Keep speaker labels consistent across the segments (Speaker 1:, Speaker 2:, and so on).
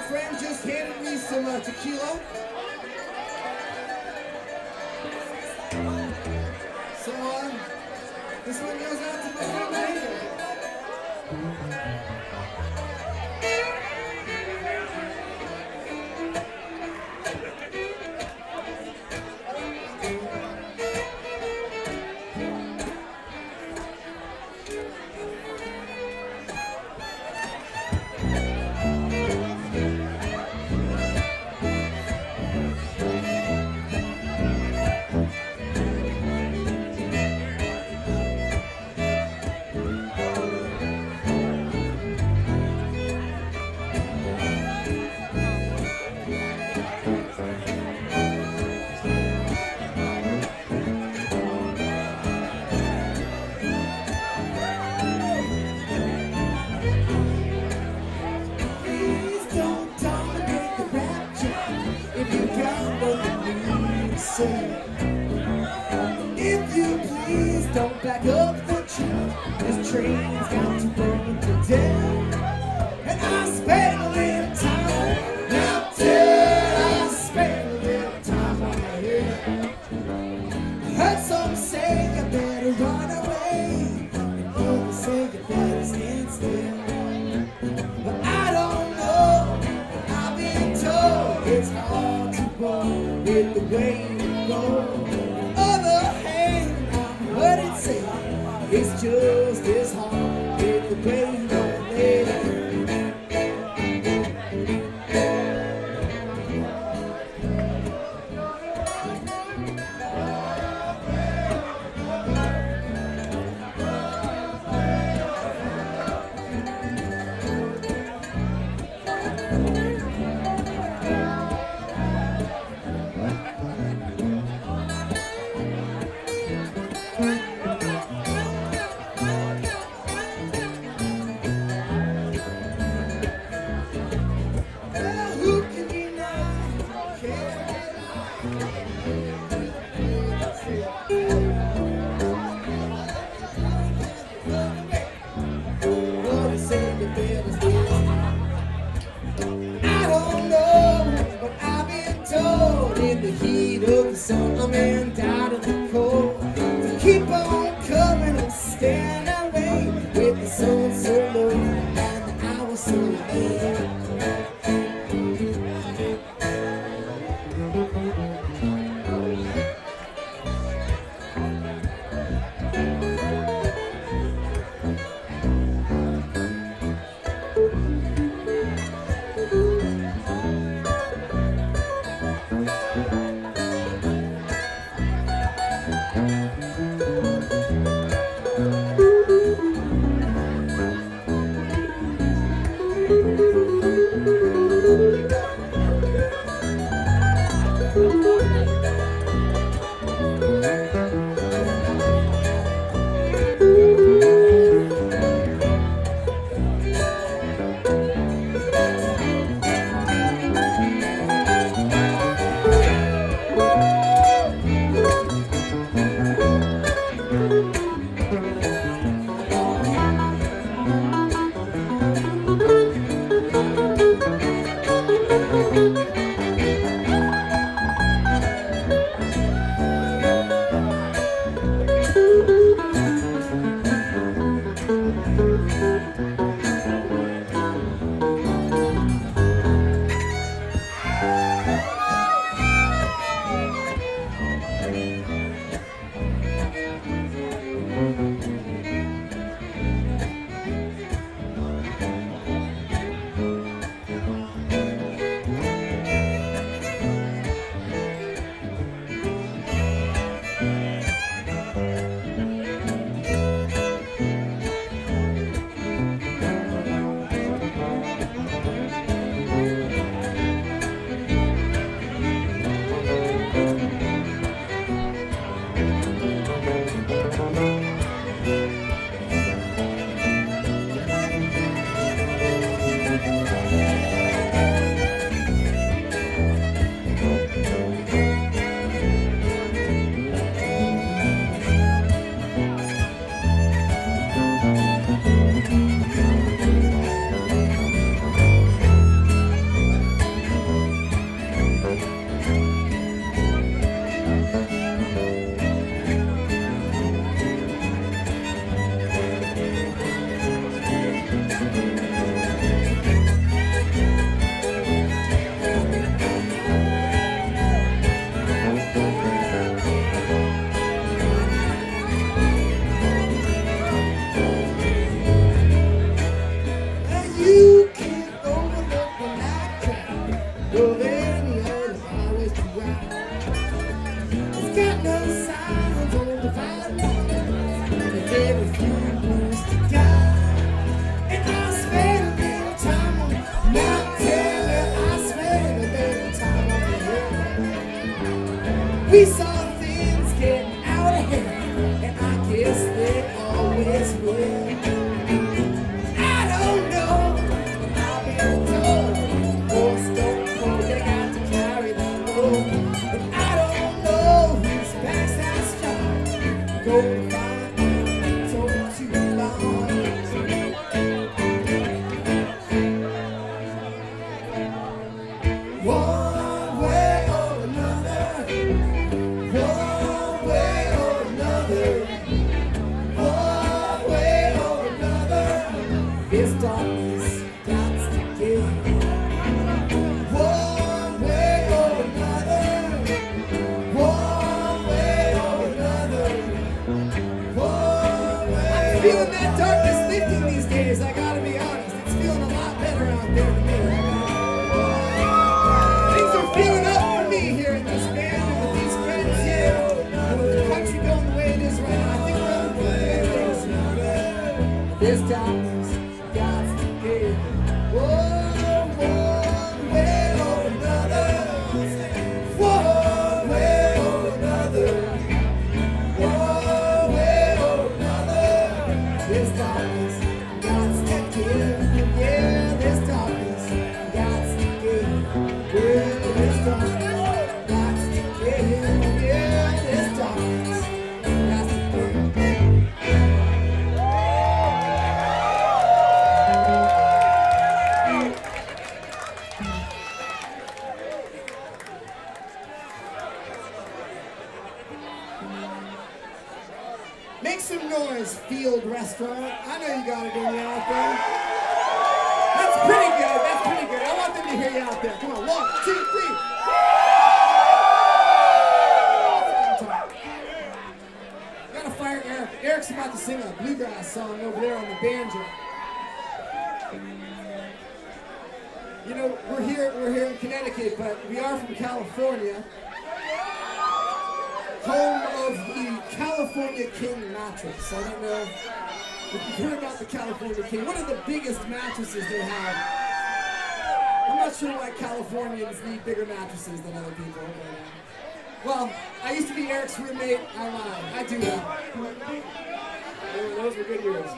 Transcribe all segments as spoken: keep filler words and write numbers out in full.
Speaker 1: friend just handed me some uh, tequila. So, uh, this one goes out to my friend Megan. If you please don't back up the truck, this train's got to burn to death. And I spent a little time, now till I spent a little time on my head. I heard some say you better run away, and others say you better stand still. But I don't know, I've been told it's hard to go with the way you go. It's just as hard with the way you don't let it. This darkness got to give. One way or another. One way or another. One way. I'm feeling that darkness lifting these days, I gotta be honest. It's feeling a lot better out there to me right now. Things are feeling up for me here in this band and with these friends here. And with the country going the way it is right now, I think we're on the good things now. This darkness got to give. Whoa, one way or another. One way or another. One way or another. This darkness got to give. Yeah, this darkness got to give. Yeah, this darkness got to give. Yeah, this darkness got to give. Make some noise, Field Restaurant. I know you got it in you out there. That's pretty good. That's pretty good. I want them to hear you out there. Come on, one, two, three. Gotta fire Eric. Eric's about to sing a bluegrass song over there on the banjo. You know, we're here. We're here in Connecticut, but we are from California. Home of the California King mattress. I don't know if you've heard about the California King. One of the biggest mattresses they have. I'm not sure why Californians need bigger mattresses than other people. But, uh, well, I used to be Eric's roommate. I lied. I do that. Those were good years.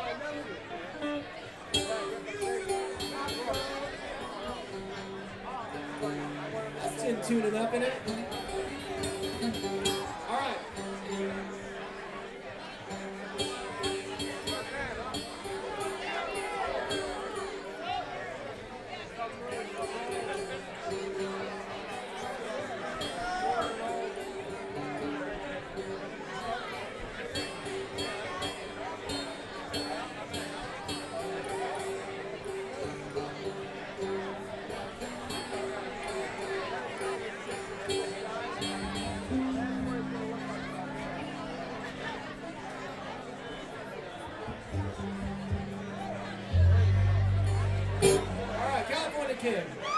Speaker 1: That's chin tuning up in it. All right, California King.